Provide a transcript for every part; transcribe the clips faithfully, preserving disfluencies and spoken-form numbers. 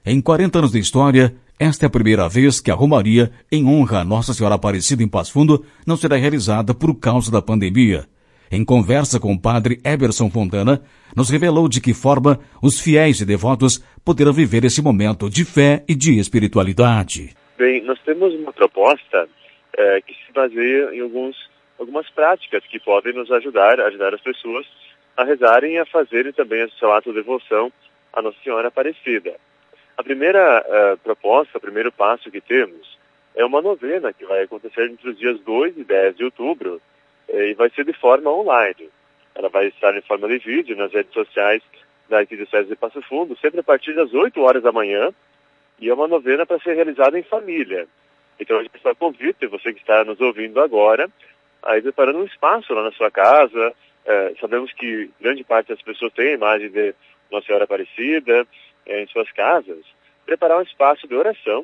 Em quarenta anos de história, esta é a primeira vez que a Romaria, em honra a Nossa Senhora Aparecida em Passo Fundo, não será realizada por causa da pandemia. Em conversa com o padre Eberson Fontana, nos revelou de que forma os fiéis e devotos poderão viver esse momento de fé e de espiritualidade. Bem, nós temos uma proposta é, que se baseia em alguns, algumas práticas que podem nos ajudar, ajudar as pessoas a rezarem e a fazerem também o seu ato de devoção à Nossa Senhora Aparecida. A primeira uh, proposta, o primeiro passo que temos é uma novena que vai acontecer entre os dias dois e dez de outubro eh, e vai ser de forma online. Ela vai estar em forma de vídeo nas redes sociais da Arquidiocese de Passo Fundo, sempre a partir das oito horas da manhã, e é uma novena para ser realizada em família. Então a gente está convite, você que está nos ouvindo agora, a ir preparando um espaço lá na sua casa. Eh, sabemos que grande parte das pessoas tem a imagem de Nossa Senhora Aparecida em suas casas, preparar um espaço de oração,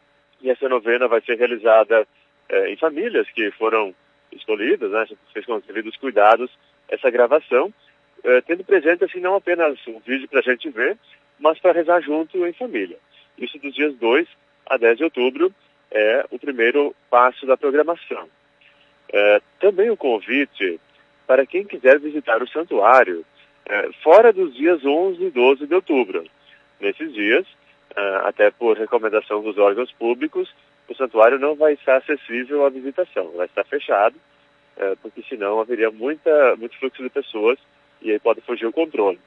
e essa novena vai ser realizada eh, em famílias que foram escolhidas, né? A gente fez com os devidos cuidados essa gravação, eh, tendo presente assim não apenas um vídeo para a gente ver, mas para rezar junto em família. Isso dos dias dois a dez de outubro é o primeiro passo da programação. Eh, também o convite para quem quiser visitar o santuário eh, fora dos dias onze e doze de outubro. Nesses dias, uh, até por recomendação dos órgãos públicos, o santuário não vai estar acessível à visitação, vai estar fechado, uh, porque senão haveria muita, muito fluxo de pessoas e aí pode fugir o controle.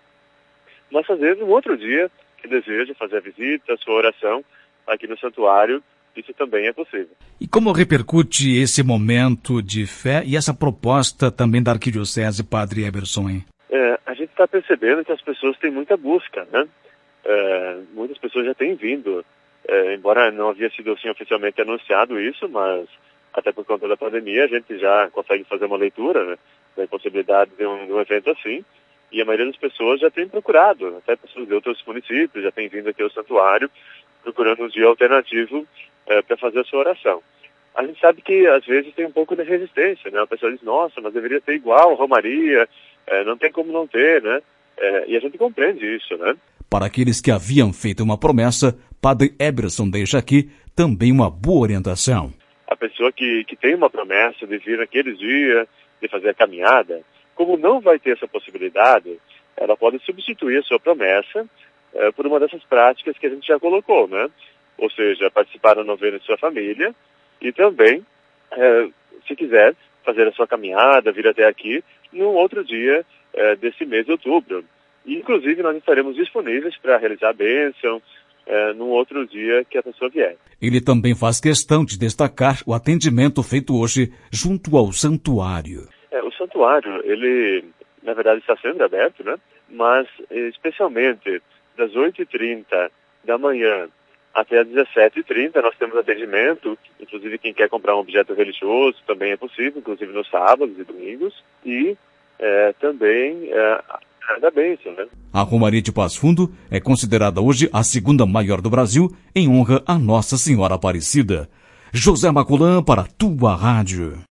Mas às vezes, um outro dia, que deseja fazer a visita, a sua oração aqui no santuário, isso também é possível. E como repercute esse momento de fé e essa proposta também da Arquidiocese, Padre Eberson, hein? É, a gente está percebendo que as pessoas têm muita busca, né? É, muitas pessoas já têm vindo, é, embora não havia sido assim oficialmente anunciado isso, mas até por conta da pandemia a gente já consegue fazer uma leitura, né, da possibilidade de um, de um evento assim, e a maioria das pessoas já tem procurado, até pessoas de outros municípios já têm vindo aqui ao santuário procurando um dia alternativo é, para fazer a sua oração. A gente sabe que às vezes tem um pouco de resistência, né? A pessoa diz, nossa, mas deveria ter igual Romaria, é, não tem como não ter, né? É, e a gente compreende isso, né? Para aqueles que haviam feito uma promessa, Padre Eberson deixa aqui também uma boa orientação. A pessoa que, que tem uma promessa de vir naquele dia, de fazer a caminhada, como não vai ter essa possibilidade, ela pode substituir a sua promessa é, por uma dessas práticas que a gente já colocou, né? Ou seja, participar da novena de sua família e também, é, se quiser, fazer a sua caminhada, vir até aqui, num outro dia é, desse mês de outubro. Inclusive, nós estaremos disponíveis para realizar a bênção é, num outro dia que a pessoa vier. Ele também faz questão de destacar o atendimento feito hoje junto ao santuário. É, o santuário, ele, na verdade, está sendo aberto, né? Mas, especialmente, das oito e trinta da manhã até às dezessete e trinta, nós temos atendimento. Inclusive, quem quer comprar um objeto religioso também é possível, inclusive nos sábados e domingos. E é, também... É, da bênção, né? A Romaria de Passo Fundo é considerada hoje a segunda maior do Brasil em honra a Nossa Senhora Aparecida. José Maculã para a tua rádio.